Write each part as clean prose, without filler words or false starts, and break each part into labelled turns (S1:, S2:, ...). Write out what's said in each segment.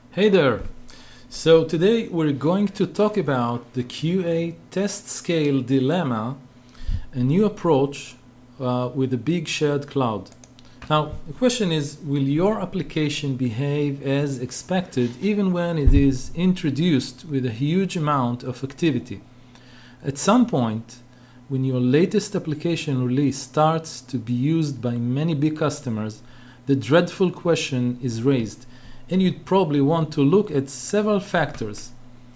S1: Hey there! So today we're going to talk about the QA test scale dilemma, a new approach with a big shared cloud. Now, the question is, will your application behave as expected even when it is introduced with a huge amount of activity? At some point, when your latest application release starts to be used by many big customers, the dreadful question is raised, and you'd probably want to look at several factors.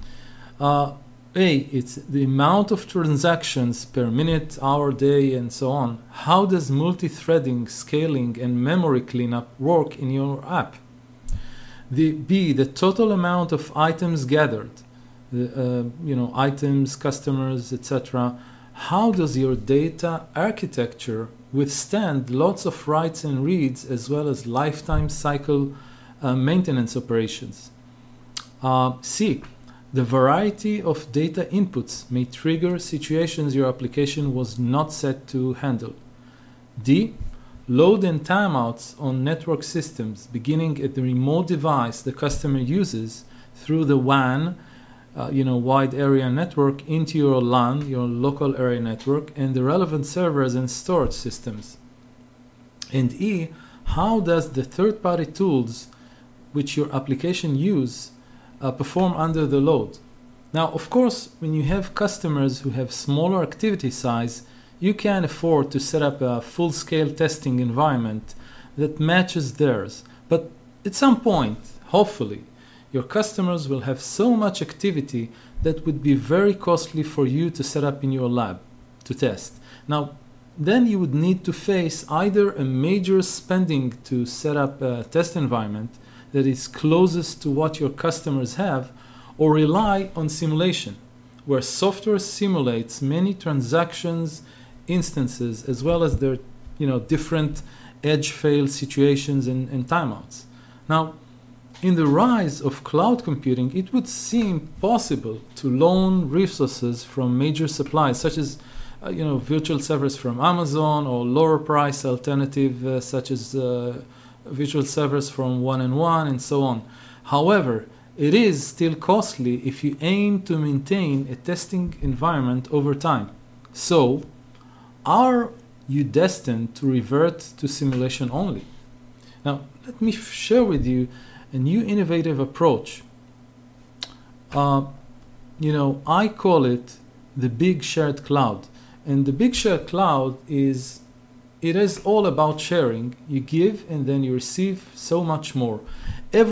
S1: It's the amount of transactions per minute, hour, day, and so on. How does multi-threading, scaling, and memory cleanup work in your app? The total amount of items gathered, items, customers, etc. How does your data architecture withstand lots of writes and reads as well as lifetime cycle maintenance operations? C. The variety of data inputs may trigger situations your application was not set to handle. D. Load and timeouts on network systems beginning at the remote device the customer uses through the WAN, wide area network, into your LAN, your local area network, and the relevant servers and storage systems. And E. How does the third-party tools which your application use perform under the load? Now, of course, when you have customers who have smaller activity size, you can afford to set up a full-scale testing environment that matches theirs. But at some point, hopefully, your customers will have so much activity that would be very costly for you to set up in your lab to test. Now, then you would need to face either a major spending to set up a test environment that is closest to what your customers have, or rely on simulation, where software simulates many transactions, instances, as well as their different edge fail situations and timeouts. Now, in the rise of cloud computing, it would seem possible to loan resources from major suppliers, such as virtual servers from Amazon, or lower price alternative such as virtual servers from 1&1 and so on. However, it is still costly if you aim to maintain a testing environment over time. So, are you destined to revert to simulation only? Now, let me share with you a new innovative approach. I call it the big shared cloud. And the big shared cloud it is all about sharing. You give and then you receive so much more.